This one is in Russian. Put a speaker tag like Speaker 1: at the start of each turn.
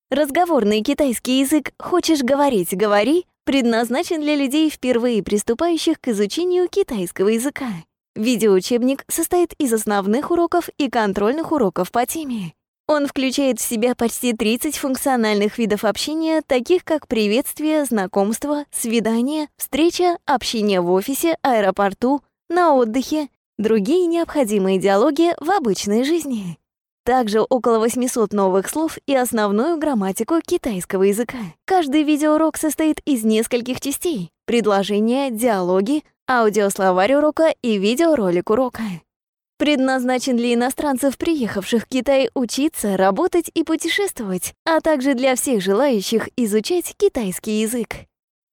Speaker 1: Разговорный китайский язык «Хочешь говорить — говори» предназначен для людей, впервые приступающих к изучению китайского языка. Видеоучебник состоит из основных уроков и контрольных уроков по теме. Он включает в себя почти 30 функциональных видов общения, таких как приветствие, знакомство, свидание, встреча, общение в офисе, аэропорту, на отдыхе, другие необходимые диалоги в обычной жизни. Также около 800 новых слов и основную грамматику китайского языка. Каждый видеоурок состоит из нескольких частей: предложения, диалоги, аудиословарь урока и видеоролик урока. Предназначен для иностранцев, приехавших в Китай учиться, работать и путешествовать, а также для всех желающих изучать китайский язык.